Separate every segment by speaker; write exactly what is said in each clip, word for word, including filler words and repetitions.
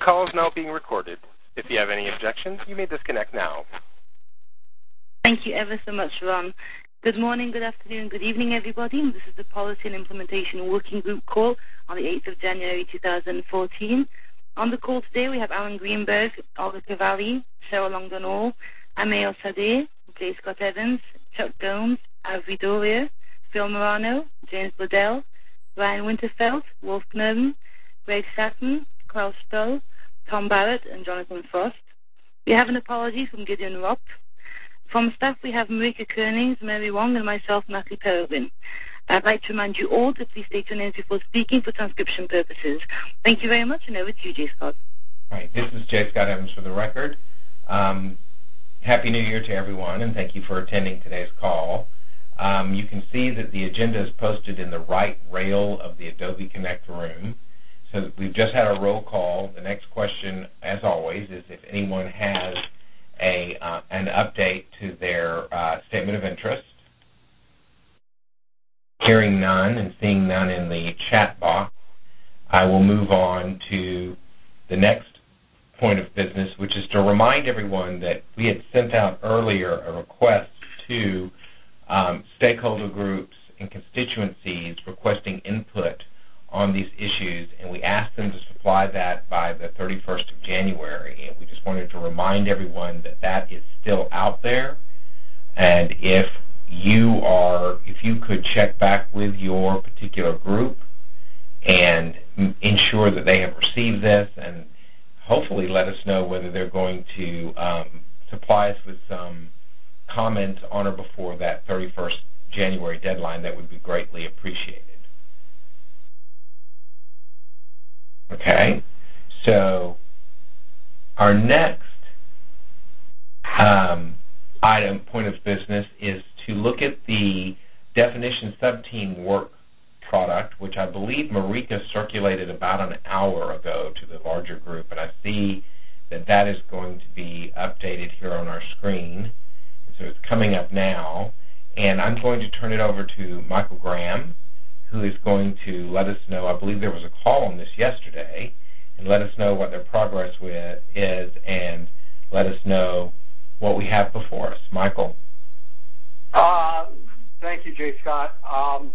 Speaker 1: call is now being recorded. If you have any objections, you may disconnect now.
Speaker 2: Thank you ever so much, Ron. Good morning, good afternoon, good evening, everybody. This is the Policy and Implementation Working Group call on the eighth of January two thousand fourteen. On the call today, we have Alan Greenberg, Olga Cavalli, Cheryl Longdon-All, Ameo Sadeh, J. Scott Evans, Chuck Gomes, Avi Doria, Phil Morano, James Bodell, Ryan Winterfeld, Wolf Knurden, Greg Satin, Klaus Stoll, Tom Barrett, and Jonathan Frost. We have an apology from Gideon Ropp. From staff, we have Marika Koenings, Mary Wong, and myself, Natalie Peregrine. I'd like to remind you all to please state your names before speaking for transcription purposes. Thank you very much, and over to you, J. Scott.
Speaker 3: All right, this is J. Scott Evans for the record. Um, Happy New Year to everyone, and thank you for attending today's call. Um, you can see that the agenda is posted in the right rail of the Adobe Connect room. So we've just had a roll call. The next question, as always, is if anyone has a uh, an update to their uh, statement of interest. Hearing none and seeing none in the chat box, I will move on to the next point of business, which is to remind everyone that we had sent out earlier a request to um, stakeholder groups and constituencies requesting input on these issues, and we asked them to supply that by the thirty-first of January. And we just wanted to remind everyone that that is still out there, and if you are, if you could check back with your particular group and m- ensure that they have received this, and hopefully let us know whether they're going to um, supply us with some comments on or before that thirty-first January deadline, that would be greatly appreciated. Okay, so our next um, item, point of business, is to look at the definition subteam work product, which I believe Marika circulated about an hour ago to the larger group, and I see that that is going to be updated here on our screen. So it's coming up now, and I'm going to turn it over to Michael Graham, who is going to let us know, I believe there was a call on this yesterday, and let us know what their progress with is, and let us know what we have before us. Michael?
Speaker 4: Uh, thank you, J. Scott. Um,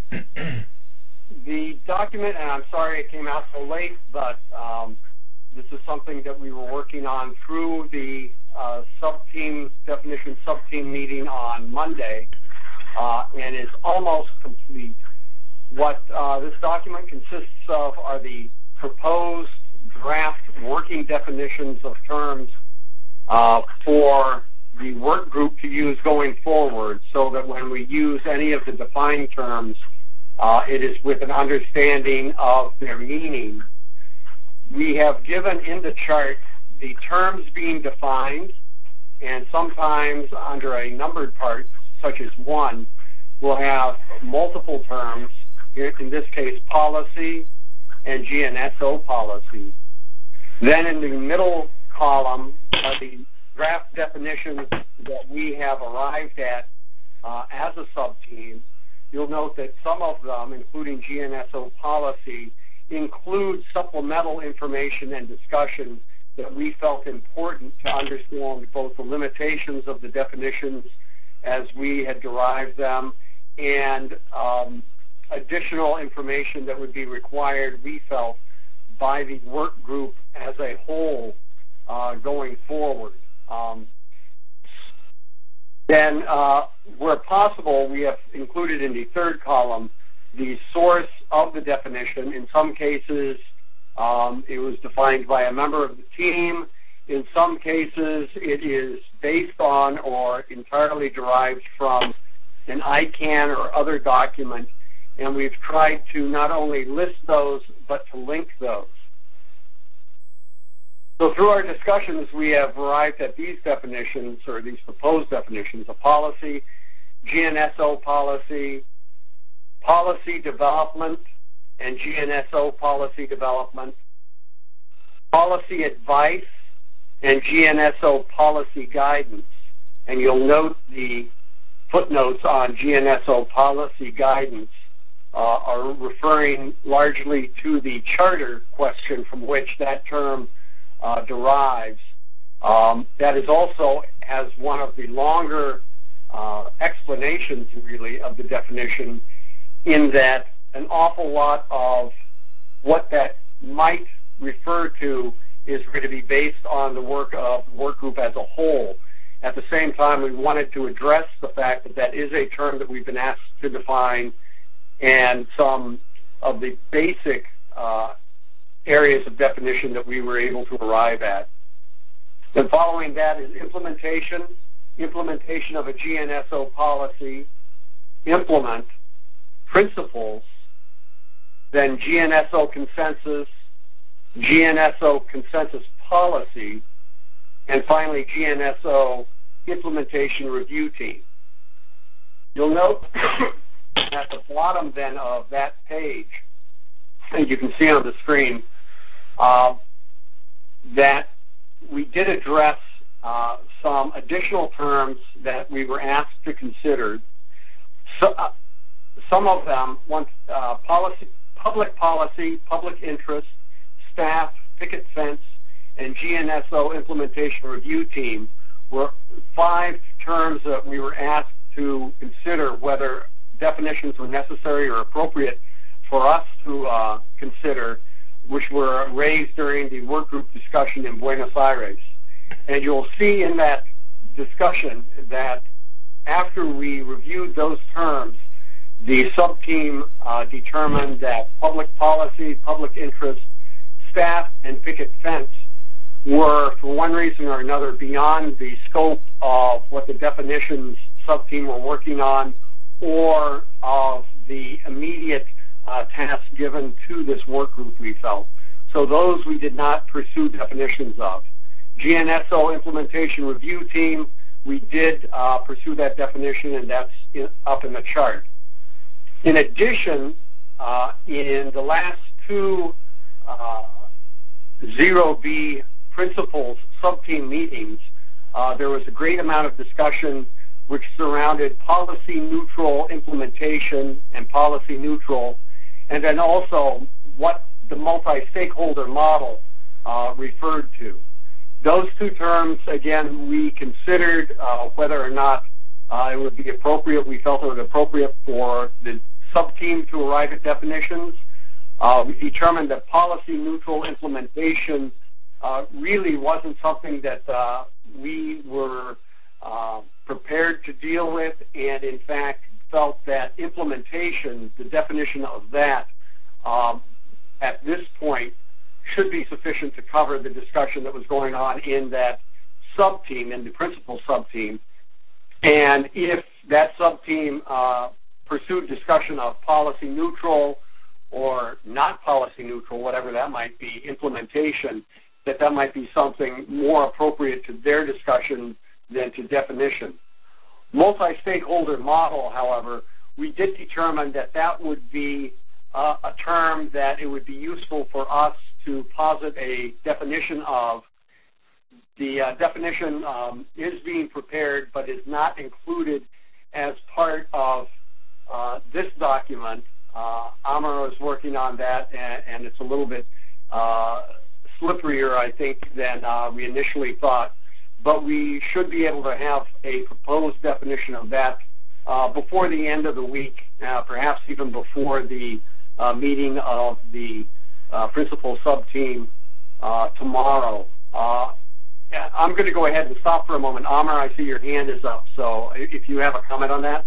Speaker 4: the document, and I'm sorry it came out so late, but um, this is something that we were working on through the uh, sub-team, definition sub-team meeting on Monday, uh, and is almost complete. What uh, this document consists of are the proposed draft working definitions of terms uh, for the work group to use going forward, so that when we use any of the defined terms, uh, it is with an understanding of their meaning. We have given in the chart the terms being defined, and sometimes under a numbered part, such as one, we'll have multiple terms, in this case policy and G N S O policy. Then in the middle column are the draft definitions that we have arrived at uh, as a sub-team. You'll note that some of them, including G N S O policy, include supplemental information and discussion that we felt important to understand both the limitations of the definitions as we had derived them and um, additional information that would be required, we felt, by the work group as a whole uh, going forward. Um, then, uh, where possible, we have included in the third column the source of the definition. In some cases, um, it was defined by a member of the team. In some cases, it is based on or entirely derived from an I CANN or other document, and we've tried to not only list those, but to link those. So through our discussions, we have arrived at these definitions, or these proposed definitions, of policy, G N S O policy, policy development, and G N S O policy development, policy advice, and G N S O policy guidance. And you'll note the footnotes on G N S O policy guidance uh, are referring largely to the charter question from which that term uh, derives. Um, that is also has one of the longer uh, explanations, really, of the definition, in that an awful lot of what that might refer to is going to be based on the work of the work group as a whole. At the same time, we wanted to address the fact that that is a term that we've been asked to define, and some of the basic uh, areas of definition that we were able to arrive at. Then following that is implementation, implementation of a G N S O policy, implement, principles, then G N S O consensus, G N S O consensus policy, and finally G N S O implementation review team. You'll note at the bottom then of that page, and you can see on the screen, uh, that we did address uh, some additional terms that we were asked to consider. So, uh, some of them, one, uh, policy, public policy, public interest, staff, picket fence, and G N S O implementation review team were five terms that we were asked to consider whether definitions were necessary or appropriate for us to uh, consider, which were raised during the work group discussion in Buenos Aires. And you'll see in that discussion that after we reviewed those terms, the sub-team uh, determined that public policy, public interest, staff, and picket fence were, for one reason or another, beyond the scope of what the definitions sub-team were working on or of the immediate uh, task given to this work group, we felt. So those we did not pursue definitions of. G N S O implementation review team, we did uh, pursue that definition, and that's in, up in the chart. In addition, uh, in the last two uh, zero B principles sub-team meetings, uh, there was a great amount of discussion which surrounded policy-neutral implementation and policy-neutral, and then also what the multi-stakeholder model uh, referred to. Those two terms, again, we considered uh, whether or not uh, it would be appropriate. We felt it was appropriate for the sub-team to arrive at definitions. Uh, we determined that policy-neutral implementation uh, really wasn't something that uh, we were uh, prepared to deal with, and in fact felt that implementation, the definition of that, um, at this point should be sufficient to cover the discussion that was going on in that sub-team, in the principal sub-team. And if that sub-team uh, pursued discussion of policy neutral or not policy neutral, whatever that might be, implementation, that that might be something more appropriate to their discussion than to definition. Multi-stakeholder model, however, we did determine that that would be uh, a term that it would be useful for us to posit a definition of. The uh, definition um, is being prepared but is not included as part of uh, this document. Uh, Amar is working on that, and, and it's a little bit uh, slipperier, I think, than uh, we initially thought. But we should be able to have a proposed definition of that uh, before the end of the week, uh, perhaps even before the uh, meeting of the uh, principal sub-team uh, tomorrow. Uh, I'm going to go ahead and stop for a moment. Amar, I see your hand is up, so if you have a comment on that.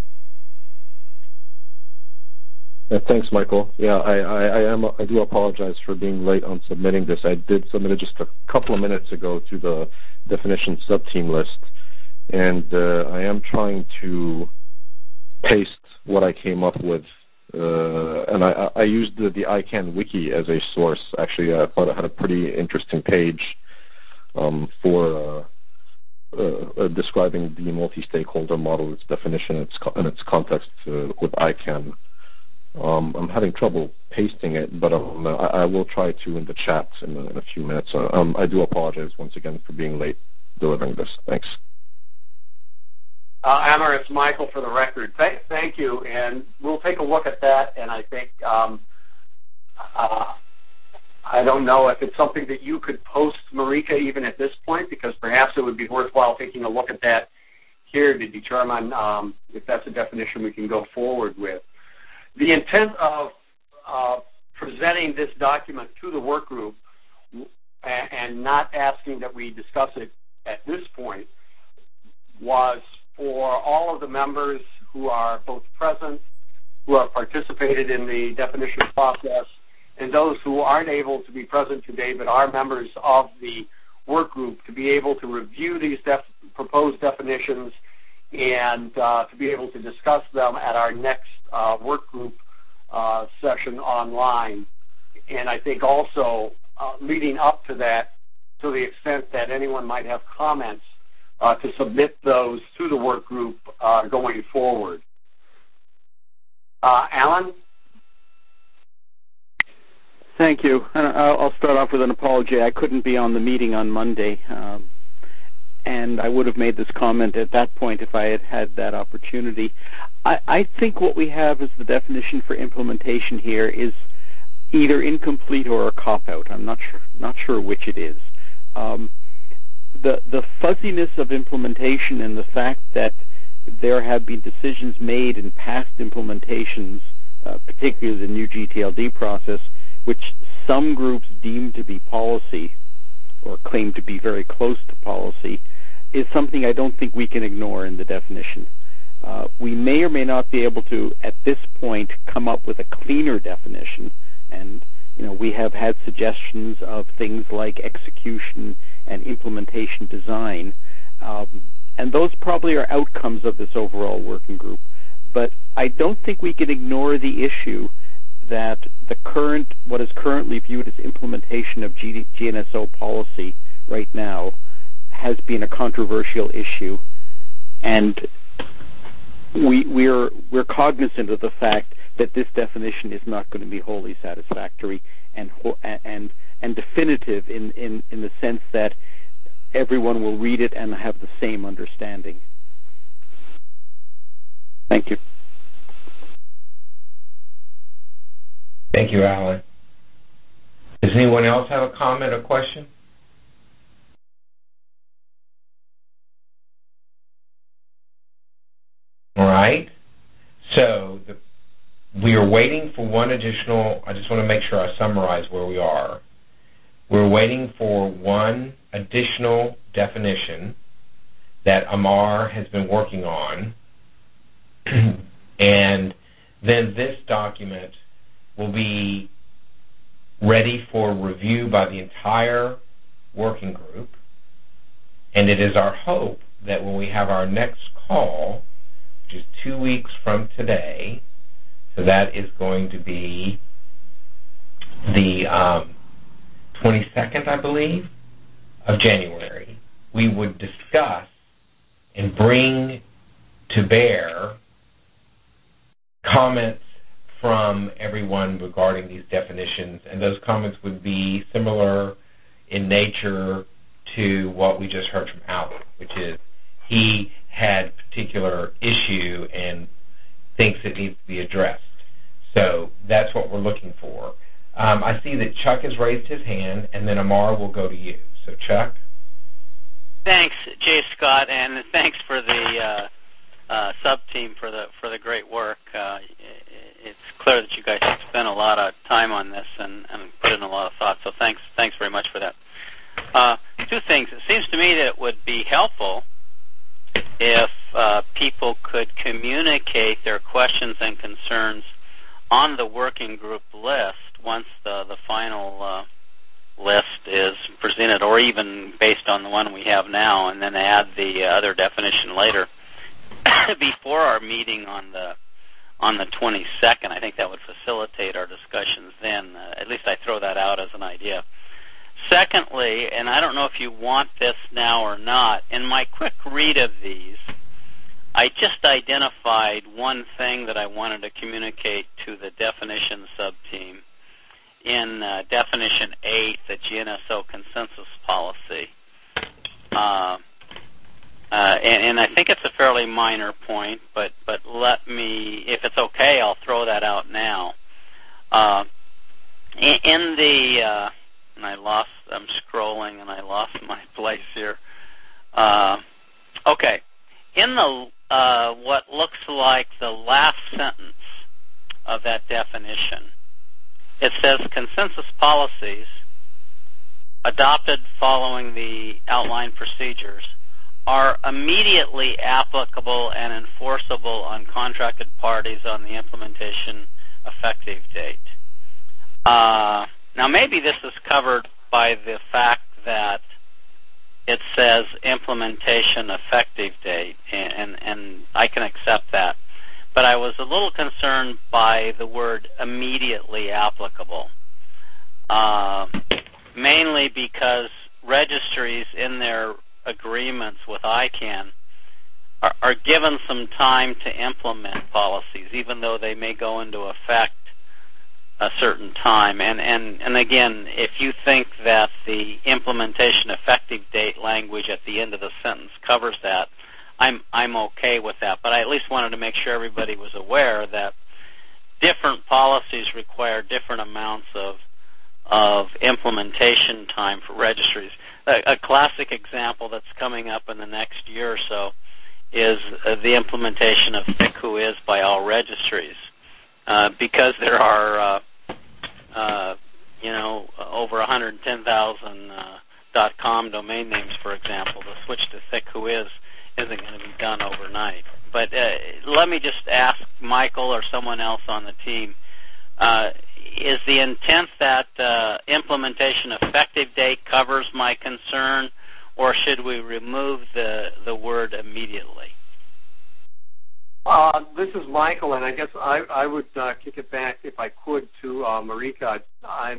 Speaker 5: Yeah, thanks, Michael. Yeah, I, I, I am. I do apologize for being late on submitting this. I did submit it just a couple of minutes ago to the definition sub-team list, and uh, I am trying to paste what I came up with, uh, and I, I used the, the I CANN wiki as a source. Actually, I thought it had a pretty interesting page um, for uh, uh, uh, describing the multi-stakeholder model, its definition, its and its context uh, with I CANN. Um, I'm having trouble pasting it, but um, I, I will try to in the chat in a, in a few minutes. Uh, um, I do apologize once again for being late delivering this. Thanks.
Speaker 4: Uh, Amar, it's Michael for the record. Th- thank you, and we'll take a look at that, and I think um, uh, I don't know if it's something that you could post, Marika, even at this point, because perhaps it would be worthwhile taking a look at that here to determine um, if that's a definition we can go forward with. The intent of uh, presenting this document to the work group and not asking that we discuss it at this point was for all of the members who are both present, who have participated in the definition process, and those who aren't able to be present today but are members of the work group to be able to review these def- proposed definitions and uh, to be able to discuss them at our next uh, work group uh, session online. And I think also uh, leading up to that, to the extent that anyone might have comments, uh, to submit those to the work group uh, going forward. Uh, Alan?
Speaker 6: Thank you. I'll start off with an apology. I couldn't be on the meeting on Monday, um, and I would have made this comment at that point if I had had that opportunity. I, I think what we have as the definition for implementation here is either incomplete or a cop-out. I'm not sure, not sure which it is. Um, the the fuzziness of implementation and the fact that there have been decisions made in past implementations, uh, particularly the new G T L D process, which some groups deem to be policy or claim to be very close to policy, is something I don't think we can ignore in the definition. Uh, we may or may not be able to, at this point, come up with a cleaner definition, and you know we have had suggestions of things like execution and implementation design, um, and those probably are outcomes of this overall working group. But I don't think we can ignore the issue that the current, what is currently viewed as implementation of G N S O policy right now has been a controversial issue, and we we're we're cognizant of the fact that this definition is not going to be wholly satisfactory and and and definitive in, in, in the sense that everyone will read it and have the same understanding. Thank you.
Speaker 3: Thank you, Alan. Does anyone else have a comment or question? All right. So the, we are waiting for one additional, I just want to make sure I summarize where we are. We're waiting for one additional definition that Amar has been working on, and then this document will be ready for review by the entire working group, and it is our hope that when we have our next call, which is two weeks from today, so that is going to be the um, twenty-second, I believe, of January, we would discuss and bring to bear comments from everyone regarding these definitions, and those comments would be similar in nature to what we just heard from Alan, which is he had particular issue and thinks it needs to be addressed. So that's what we're looking for. Um, I see that Chuck has raised his hand, and then Amar will go to you. So Chuck?
Speaker 7: Thanks, Jay Scott, and thanks for the uh, uh, sub-team for the for the great work. Uh, it's clear that you guys have spent a lot of time on this and, and put in a lot of thought, so thanks thanks very much for that. Uh, two things. It seems to me that it would be helpful if uh, people could communicate their questions and concerns on the working group list once the, the final uh, list is presented, or even based on the one we have now, and then add the uh, other definition later before our meeting on the on the twenty-second. I think that would facilitate our discussions then. Uh, at least I throw that out as an idea. Secondly, and I don't know if you want this now or not, in my quick read of these, I just identified one thing that I wanted to communicate to the definition sub-team in uh, definition eight, the G N S O consensus policy. Uh, uh, and, and I think it's a fairly minor point, but, but let me, if it's okay, I'll throw that out now. Uh, in, in the... Uh, scrolling and I lost my place here. Uh, okay. In the uh, what looks like the last sentence of that definition, it says consensus policies adopted following the outlined procedures are immediately applicable and enforceable on contracted parties on the implementation effective date. Uh, now, maybe this is covered by the fact that it says implementation effective date, and, and I can accept that. But I was a little concerned by the word immediately applicable, uh, mainly because registries in their agreements with I CANN are, are given some time to implement policies, even though they may go into effect a certain time. And, and, and again, if you think that the implementation effective date language at the end of the sentence covers that, I'm I'm okay with that. But I at least wanted to make sure everybody was aware that different policies require different amounts of of implementation time for registries. A, a classic example that's coming up in the next year or so is uh, the implementation of Thick Who Is by all registries. Uh, because there are, uh, uh, you know, over one hundred ten thousand uh, .com domain names, for example, the switch to Thick Who Is isn't going to be done overnight. But uh, let me just ask Michael or someone else on the team, uh, is the intent that uh, implementation effective date covers my concern, or should we remove the, the word immediately?
Speaker 4: Uh, this is Michael, and I guess I, I would uh, kick it back, if I could, to uh, Marika. I,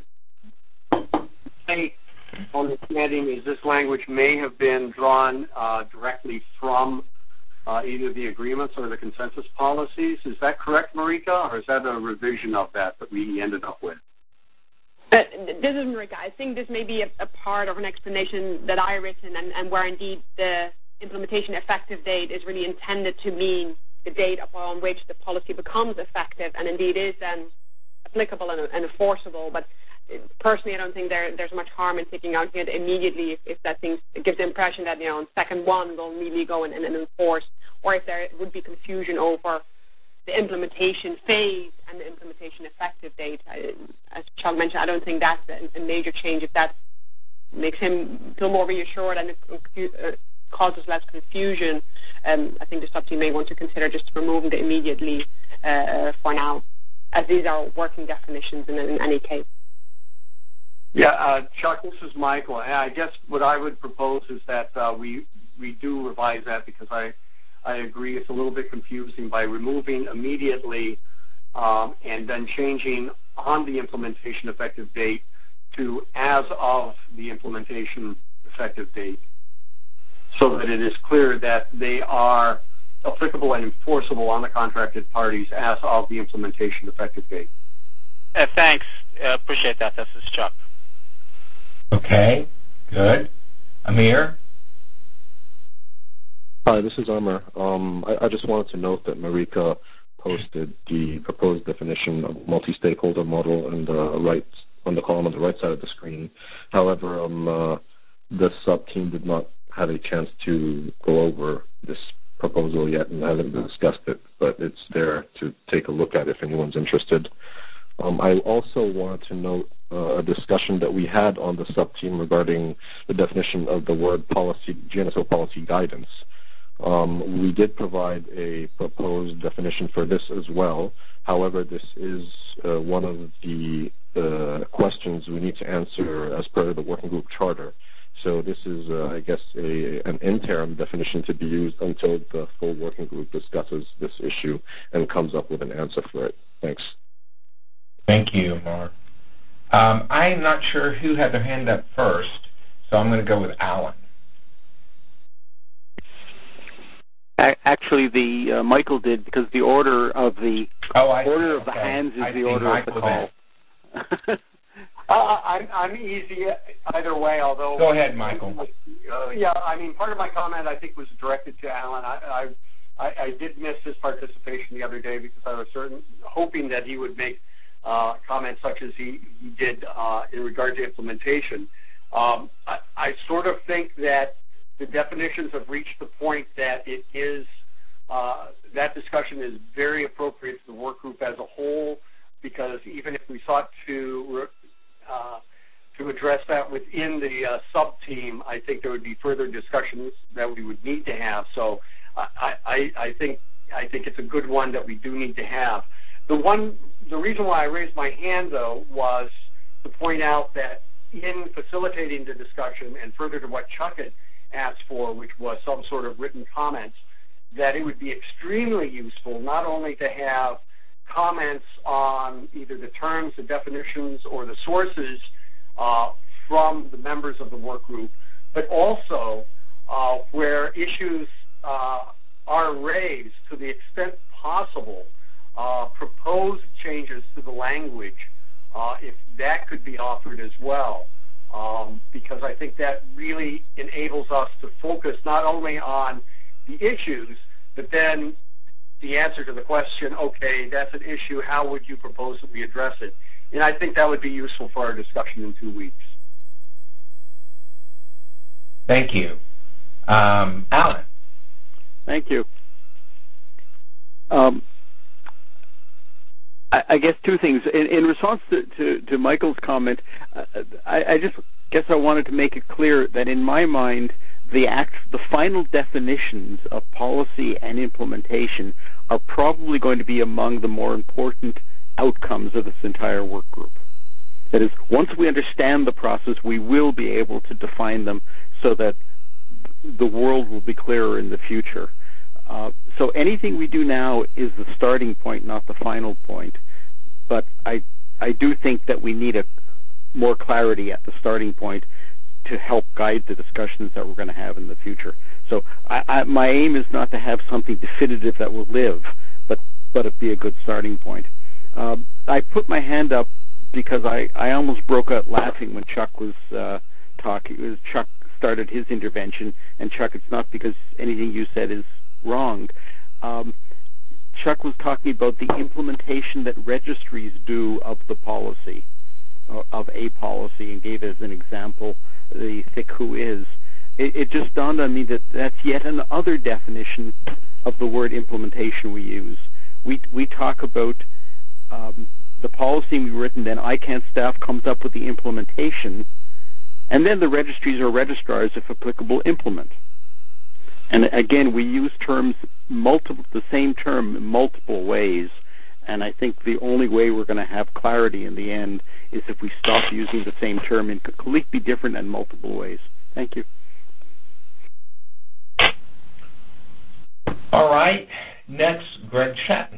Speaker 4: my understanding is this language may have been drawn uh, directly from uh, either the agreements or the consensus policies. Is that correct, Marika, or is that a revision of that that we ended up with?
Speaker 8: Uh, this is Marika. I think this may be a, a part of an explanation that I written, and, and where indeed the implementation effective date is really intended to mean the date upon which the policy becomes effective, and indeed is then applicable and, and enforceable. But personally, I don't think there, there's much harm in taking out here immediately if, if that thing gives the impression that, you know, on second one we'll immediately go in and, and enforce, or if there would be confusion over the implementation phase and the implementation effective date. I, as Chuck mentioned, I don't think that's a, a major change. If that makes him feel more reassured and it uh, causes less confusion, um, I think the sub-team may want to consider just removing the immediately uh, for now, as these are working definitions in, in any case.
Speaker 4: Yeah, uh, Chuck, this is Michael. I guess what I would propose is that uh, we we do revise that, because I I agree it's a little bit confusing by removing immediately um, and then changing on the implementation effective date to as of the implementation effective date, so that it is clear that they are applicable and enforceable on the contracted parties as of the implementation effective date.
Speaker 7: Uh, thanks. Uh, appreciate that. This is Chuck.
Speaker 3: Okay, good. Amir?
Speaker 5: Hi, this is Amr. Um, I, I just wanted to note that Marika posted the proposed definition of multi-stakeholder model in the right, on the column on the right side of the screen. However, um, uh, the sub-team did not have a chance to go over this proposal yet and haven't discussed it, but it's there to take a look at if anyone's interested. Um, I also wanted to note uh, a discussion that we had on the sub-team regarding the definition of the word policy, G N S O policy guidance. Um, we did provide a proposed definition for this as well. However, this is uh, one of the uh, questions we need to answer as per the working group charter. So this is, uh, I guess, a, an interim definition to be used until the full working group discusses this issue and comes up with an answer for it. Thanks.
Speaker 3: Thank you, Mark. Um, I'm not sure who had their hand up first, so I'm going to go with Alan.
Speaker 6: Actually, the uh, Michael did, because the order of the
Speaker 3: oh, I
Speaker 6: order
Speaker 3: see.
Speaker 6: of the
Speaker 3: okay.
Speaker 6: hands is
Speaker 3: I
Speaker 6: the
Speaker 3: see.
Speaker 6: order
Speaker 3: Michael
Speaker 6: of the call.
Speaker 4: uh, I'm, I'm easy either way, although...
Speaker 3: Go ahead, Michael.
Speaker 4: Uh, yeah, I mean, part of my comment, I think, was directed to Alan. I, I, I did miss his participation the other day because I was certain, hoping that he would make uh, comments such as he, he did uh, in regard to implementation. Um, I sort of think that the definitions have reached the point that it is uh, that discussion is very appropriate to the work group as a whole, because even if we sought to uh, to address that within the uh, sub-team, I think there would be further discussions that we would need to have. So I, I, I think I think it's a good one that we do need to have. The one, the reason why I raised my hand, though, was to point out that in facilitating the discussion, and further to what Chuck had asked for, which was some sort of written comments, that it would be extremely useful not only to have comments on either the terms, the definitions, or the sources uh, from the members of the work group, but also uh, where issues uh, are raised, to the extent possible, uh, proposed changes to the language, uh, if that could be offered as well, um, because I think that really enables us to focus not only on the issues, but then the answer to the question, okay, that's an issue, how would you propose that we address it? And I think that would be useful for our discussion in two weeks.
Speaker 3: Thank you. Um, Alan.
Speaker 6: Thank you. Um, I, I guess two things. In, in response to, to, to Michael's comment, uh, I, I just guess I wanted to make it clear that in my mind, the act, the final definitions of policy and implementation are probably going to be among the more important outcomes of this entire work group. That is, once we understand the process, we will be able to define them so that the world will be clearer in the future. Uh, so anything we do now is the starting point, not the final point. But I, I do think that we need a more clarity at the starting point to help guide the discussions that we're going to have in the future. So I, I, my aim is not to have something definitive that will live, but but it be a good starting point. Um, I put my hand up because I, I almost broke out laughing when Chuck was uh, talking. It was Chuck started his intervention, and Chuck, it's not because anything you said is wrong. Um, Chuck was talking about the implementation that registries do of the policy, uh, of a policy, and gave as an example the thick who is. It, it just dawned on me that that's yet another definition of the word implementation we use. We we talk about um, the policy we've written, then I CANN staff comes up with the implementation, and then the registries or registrars, if applicable, implement. And again, we use terms multiple, the same term in multiple ways, and I think the only way we're going to have clarity in the end is if we stop using the same term in completely different and multiple ways. Thank you.
Speaker 3: All right. Next, Greg Shatton.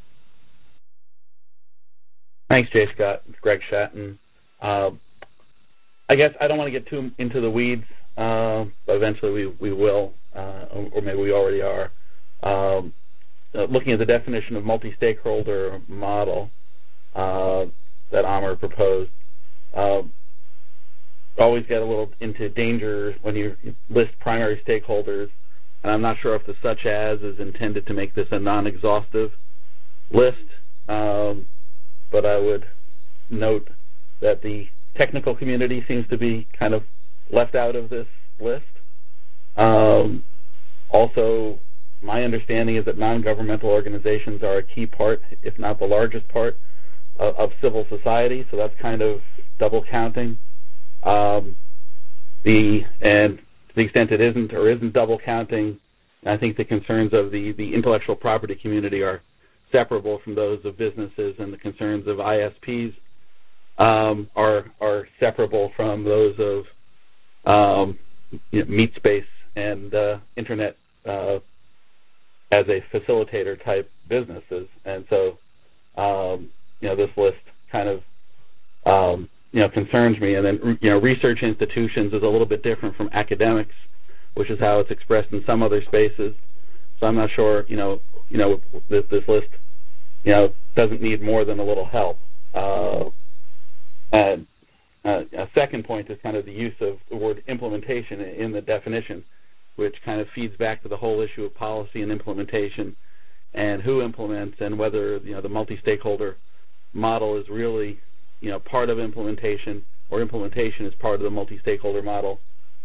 Speaker 9: Thanks, Jay Scott. It's Greg Shatton. Uh, I guess I don't want to get too into the weeds, uh, but eventually we, we will, uh, or maybe we already are. Um, uh, looking at the definition of multi-stakeholder model uh, that Amr proposed, uh, always get a little into danger when you list primary stakeholders, and I'm not sure if the such as is intended to make this a non-exhaustive list, um, but I would note that the technical community seems to be kind of left out of this list. Um, also, my understanding is that non-governmental organizations are a key part, if not the largest part, of, of civil society, so that's kind of double counting. Um, the and to the extent it isn't or isn't double counting, I think the concerns of the, the intellectual property community are separable from those of businesses, and the concerns of I S Ps um, are are separable from those of um, you know, meat space and uh, internet uh, as a facilitator type businesses. And so, um, you know, this list kind of um, you know concerns me. And then, you know, research institutions is a little bit different from academics, which is how it's expressed in some other spaces. So I'm not sure, you know, you know, this, this list, you know, doesn't need more than a little help. Uh, and uh, a second point is kind of the use of the word implementation in the definition, which kind of feeds back to the whole issue of policy and implementation and who implements and whether, you know, the multi-stakeholder model is really, you know, part of implementation or implementation is part of the multi-stakeholder model.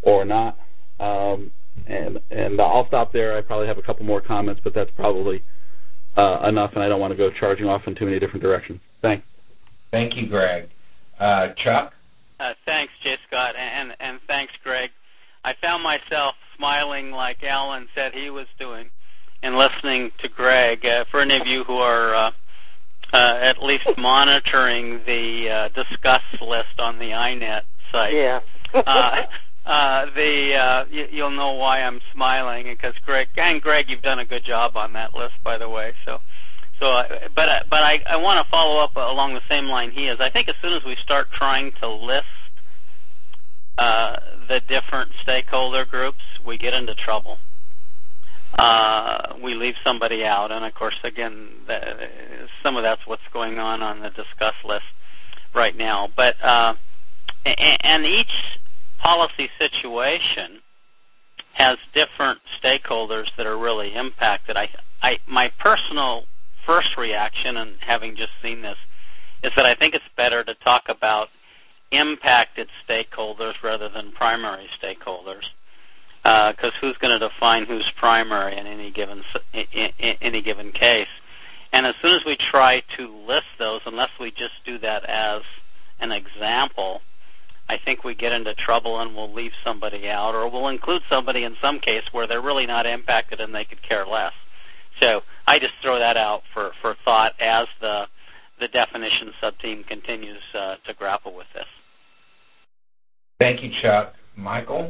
Speaker 9: or not. Um, and and I'll stop there. I probably have a couple more comments, but that's probably uh, enough, and I don't want to go charging off in too many different directions. Thanks.
Speaker 3: Thank you, Greg. Uh, Chuck?
Speaker 7: Uh, thanks, J. Scott, and, and thanks, Greg. I found myself smiling like Alan said he was doing and listening to Greg. Uh, for any of you who are uh, uh, at least monitoring the uh, discuss list on the I net site,
Speaker 10: yeah.
Speaker 7: uh, uh, the uh, y- you'll know why I'm smiling, because Greg and Greg, you've done a good job on that list, by the way. So, so, uh, but uh, but I, I want to follow up along the same line he is. I think as soon as we start trying to list uh, the different stakeholder groups, we get into trouble. Uh, we leave somebody out, and of course, again, the, some of that's what's going on on the discuss list right now. But uh, and, and each policy situation has different stakeholders that are really impacted. I, I, my personal first reaction, and having just seen this, is that I think it's better to talk about impacted stakeholders rather than primary stakeholders, because uh, who's going to define who's primary in any given in, in any given case? And as soon as we try to list those, unless we just do that as an example, I think we get into trouble and we'll leave somebody out, or we'll include somebody in some case where they're really not impacted and they could care less. So I just throw that out for, for thought as the the definition subteam continues uh, to grapple with this.
Speaker 3: Thank you, Chuck. Michael?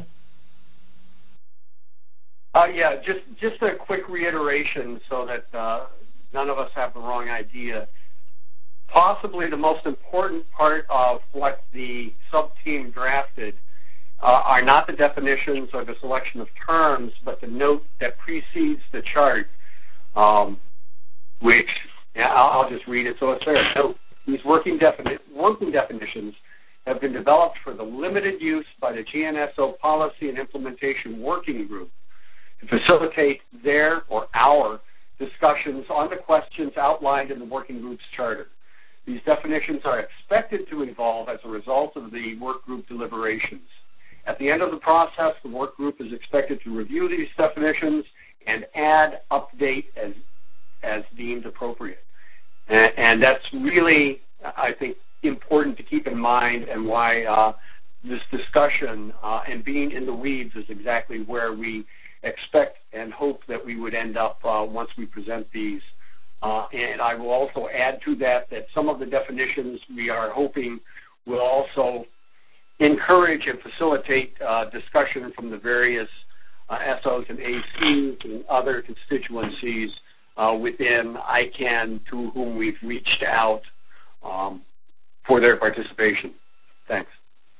Speaker 4: Uh, yeah, just just a quick reiteration so that uh, none of us have the wrong idea. Possibly the most important part of what the sub-team drafted uh, are not the definitions or the selection of terms, but the note that precedes the chart, um, which yeah, I'll, I'll just read it so it's there. So these working, defini- working definitions have been developed for the limited use by the G N S O Policy and Implementation Working Group to facilitate their or our discussions on the questions outlined in the working group's charter. These definitions are expected to evolve as a result of the work group deliberations. At the end of the process, the work group is expected to review these definitions and add, update as as deemed appropriate. And, and that's really, I think, important to keep in mind, and why uh, this discussion uh, and being in the weeds is exactly where we expect and hope that we would end up uh, once we present these. Uh, and I will also add to that that some of the definitions we are hoping will also encourage and facilitate uh, discussion from the various uh, S Os and A Cs and other constituencies uh, within I CAN to whom we've reached out um, for their participation. Thanks.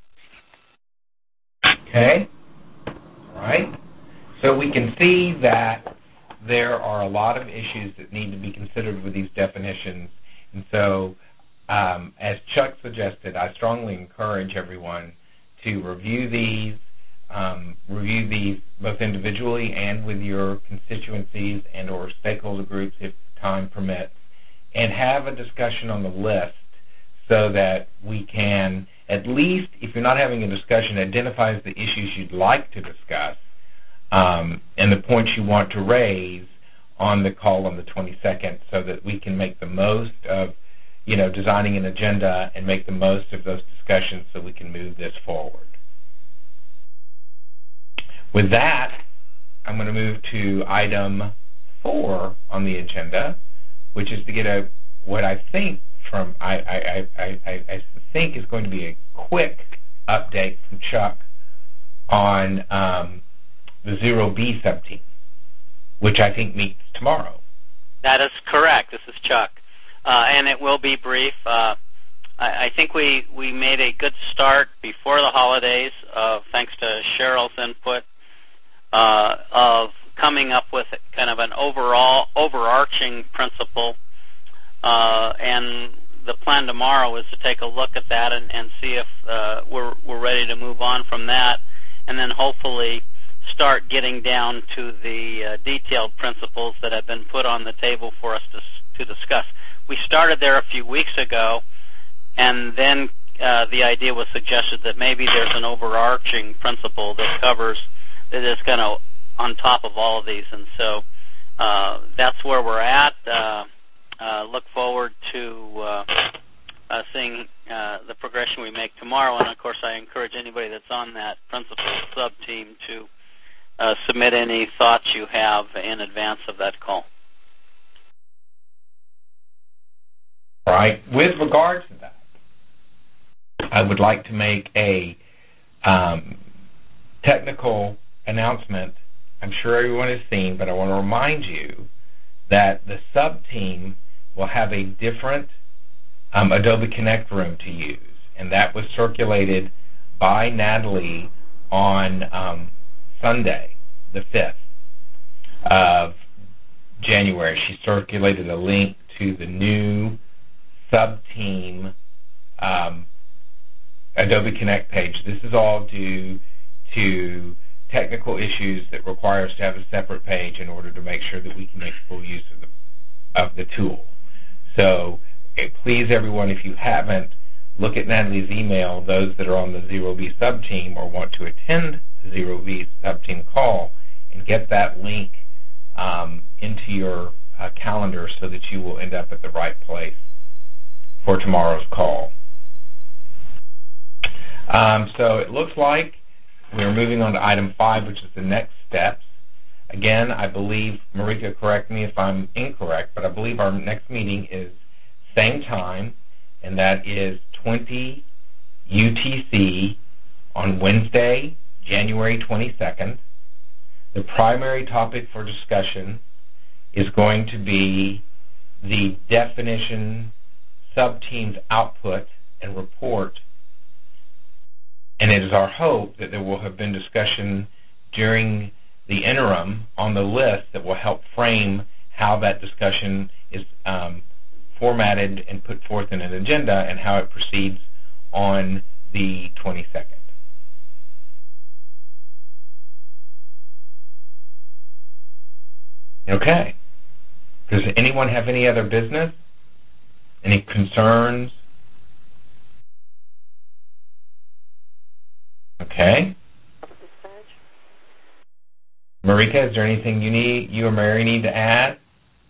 Speaker 3: Okay. All right. So we can see that there are a lot of issues that need to be considered with these definitions. And so, um, as Chuck suggested, I strongly encourage everyone to review these, um, review these both individually and with your constituencies and or stakeholder groups if time permits, and have a discussion on the list so that we can, at least if you're not having a discussion, identify the issues you'd like to discuss um, and the points you want to raise on the call on the twenty-second, so that we can make the most of, you know, designing an agenda and make the most of those discussions so we can move this forward. With that, I'm going to move to item four on the agenda, which is to get a what I think from I I, I, I, I think is going to be a quick update from Chuck on um, the zero B subteam, which I think meets tomorrow.
Speaker 7: That is correct. This is Chuck, uh, and it will be brief. Uh, I, I think we, we made a good start before the holidays, uh, thanks to Cheryl's input, uh, of coming up with kind of an overall overarching principle, uh, and the plan tomorrow is to take a look at that and, and see if uh, we're we're ready to move on from that, and then hopefully start getting down to the uh, detailed principles that have been put on the table for us to to discuss. We started there a few weeks ago, and then uh, the idea was suggested that maybe there's an overarching principle that covers, that is kind of on top of all of these. And so uh, that's where we're at. Uh, uh, look forward to uh, uh, seeing uh, the progression we make tomorrow. And, of course, I encourage anybody that's on that principal sub-team to uh, submit any thoughts you have in advance of that call.
Speaker 3: Right. With regard to that, I would like to make a um, technical announcement. I'm sure everyone has seen, but I want to remind you that the sub-team will have a different um, Adobe Connect room to use, and that was circulated by Natalie on um, Sunday, the fifth of January. She circulated a link to the new sub-team um, Adobe Connect page. This is all due to technical issues that require us to have a separate page in order to make sure that we can make full use of the, of the tool. So okay, please, everyone, if you haven't, look at Natalie's email, those that are on the Zero V sub-team or want to attend the Zero V sub-team call, and get that link um, into your uh, calendar so that you will end up at the right place for tomorrow's call. Um, so it looks like we're moving on to item five, which is the next steps. Again, I believe, Marika, correct me if I'm incorrect, but I believe our next meeting is same time, and that is twenty U T C on Wednesday, January twenty-second. The primary topic for discussion is going to be the definition sub-team's output and report, and it is our hope that there will have been discussion during the interim on the list that will help frame how that discussion is um, formatted and put forth in an agenda and how it proceeds on the twenty-second. Okay. Does anyone have any other business? Any concerns? Okay. Marika, is there anything you need, you or Mary need to add?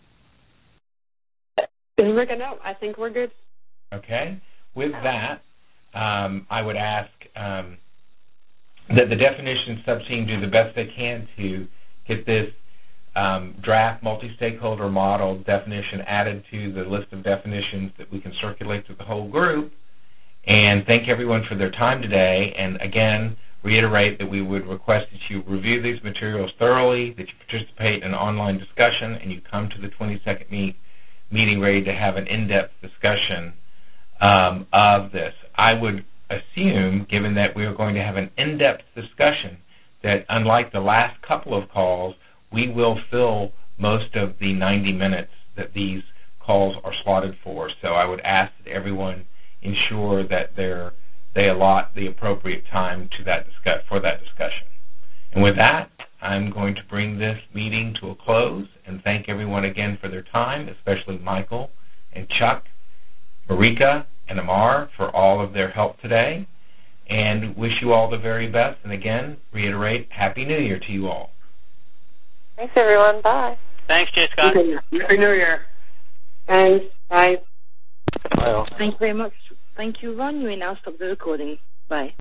Speaker 8: Marika, no, I think we're good.
Speaker 3: Okay. With that, um, I would ask um, that the definition sub-team do the best they can to get this um, draft multi-stakeholder model definition added to the list of definitions that we can circulate to the whole group. And thank everyone for their time today. And again, reiterate that we would request that you review these materials thoroughly, that you participate in an online discussion, and you come to the twenty-second meet, meeting ready to have an in-depth discussion um, of this. I would assume, given that we are going to have an in-depth discussion, that unlike the last couple of calls, we will fill most of the ninety minutes that these calls are slotted for. So I would ask that everyone ensure that they're, they allot the appropriate time to that discuss, for that discussion. And with that, I'm going to bring this meeting to a close and thank everyone again for their time, especially Michael and Chuck, Marika, and Amar for all of their help today, and wish you all the very best. And again, reiterate, Happy New Year to you all.
Speaker 10: Thanks, everyone. Bye.
Speaker 7: Thanks, J. Scott.
Speaker 4: Happy New Year.
Speaker 8: Thanks. Bye.
Speaker 5: Bye all.
Speaker 2: Thank you very much. Thank you, Ron. You may now stop the recording. Bye.